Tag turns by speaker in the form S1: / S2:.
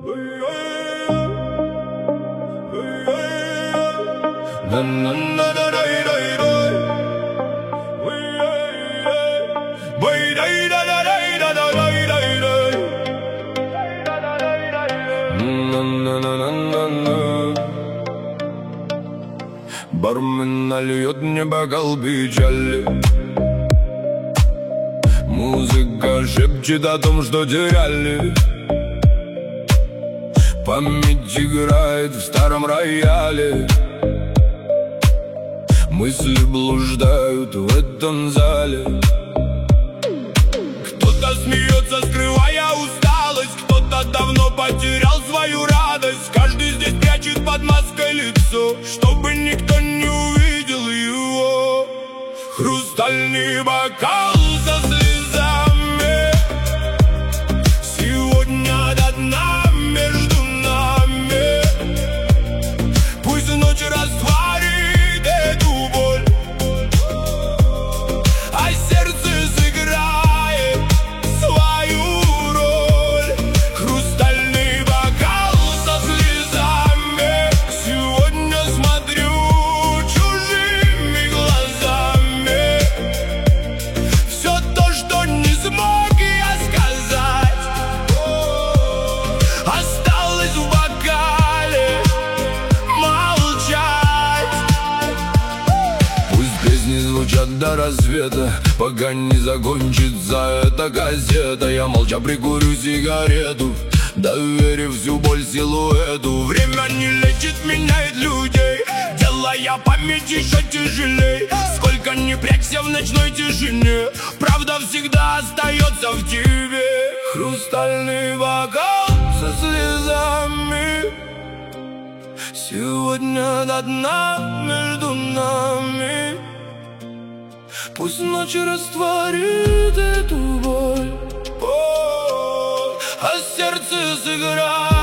S1: Бармен нальет мне бокал печали. Музыка шепчет о том, что теряли. Память играет в старом рояле. Мысли блуждают в этом зале. Кто-то смеется, скрывая усталость. Кто-то давно потерял свою радость. Каждый здесь прячет под маской лицо, чтобы никто не увидел его. Хрустальный бокал со слезами. Сегодня до дна между нами. Пусть ночь растворит эту боль, а сердце сыграет свою роль. Хрустальный бокал со слезами. Сегодня смотрю чужими глазами. Все то, что не смог я сказать, осталось в бокале молчать. Пусть песни звучат до рассвета, пока не закончится эта газета. Я молча прикурю сигарету, доверив всю боль силуэту. Время не лечит, меняет людей, делая память еще тяжелей. Сколько ни прячься в ночной тишине, правда всегда остается в тебе. Хрустальный бокал со слезами. Сегодня до дна между нами. Пусть ночь растворит эту боль, а сердце сыграет